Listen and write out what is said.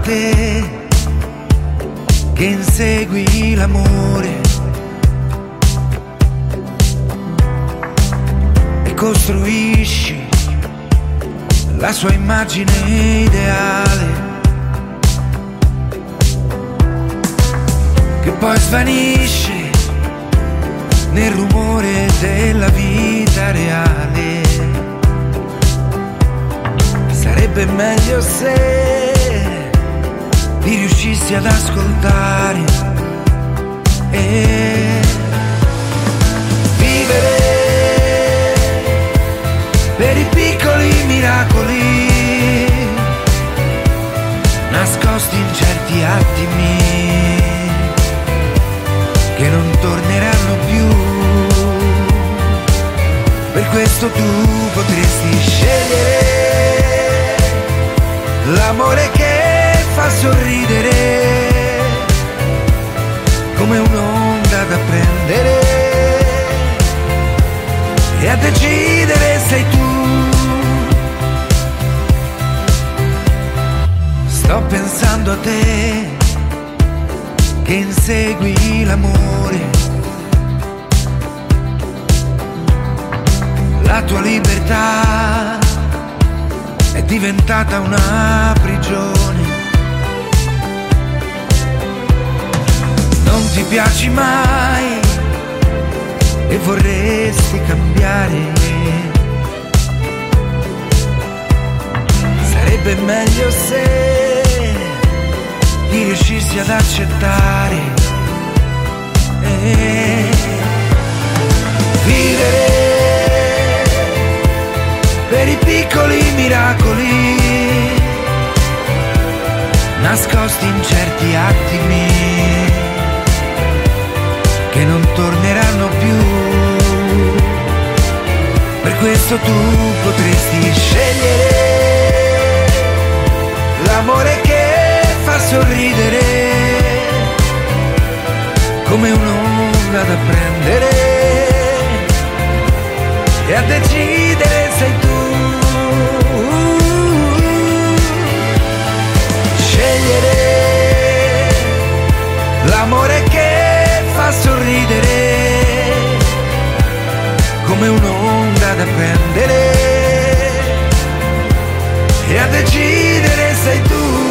te che insegui l'amore e costruisci la sua immagine ideale, che poi svanisce nel rumore della vita reale. Sarebbe meglio se ti riuscissi ad ascoltare e vivere per i piccoli miracoli nascosti in certi attimi che non torneranno più. Per questo tu potresti scegliere l'amore che fa sorridere come un'onda da prendere, e a decidere sei tu. Sto pensando a te che insegui l'amore, la tua libertà è diventata una prigione. Non ti piaci mai e vorresti cambiare. Sarebbe meglio se ti riuscissi ad accettare e vivere per i piccoli miracoli nascosti in certi attimi che non torneranno più. Per questo tu potresti scegliere l'amore che fa sorridere come un'onda da prendere, e a decidere sei tu. Scegliere l'amore che fa sorridere come un'onda da prendere, e a decidere sei tu.